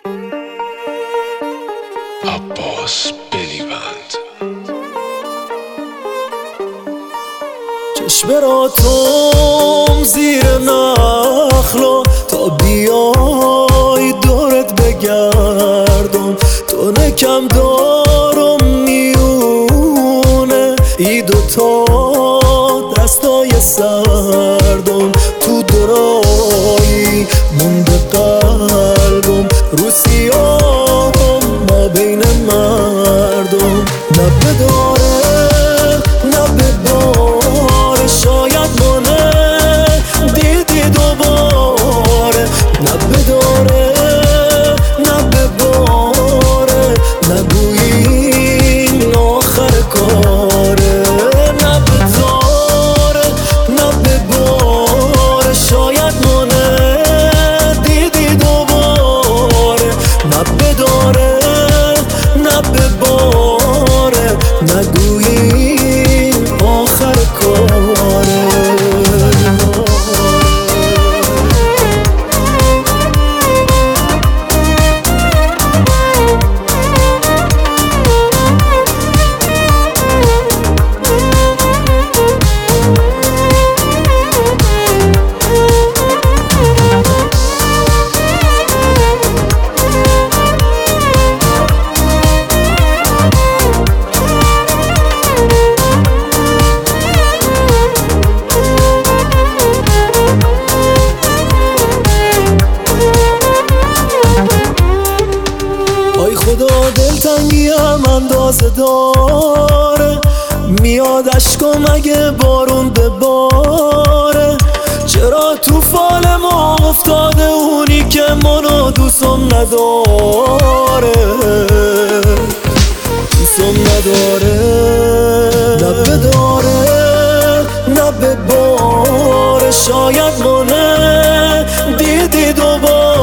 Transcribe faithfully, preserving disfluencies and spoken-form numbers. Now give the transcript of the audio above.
عباس بنیبند. چشم را توم زیر نخلا تا بیای دورت بگردم، تو نکم دارم میونه ای دوتا دستای سردم، تو درایی مونده قلبم رو سیاهم ما بین مردم. نه بداره نه بباره شاید مانه دیدی دوباره، نه بداره نه بباره نگویی این آخر کاره، نه بداره نه بباره شاید مانه دیدی دوباره، نه بداره نه بباره نگویی آخر کاره. خدا دلتنگی هم اندازه داره، میاد اشکم اگه بارون بباره، چرا تو فال ما افتاده اونی که منو دوستم نداره، دوستم نداره. نه بداره نه بباره شاید مانه دیدی دوباره،